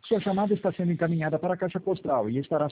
Sua chamada está sendo encaminhada para a caixa postal e estará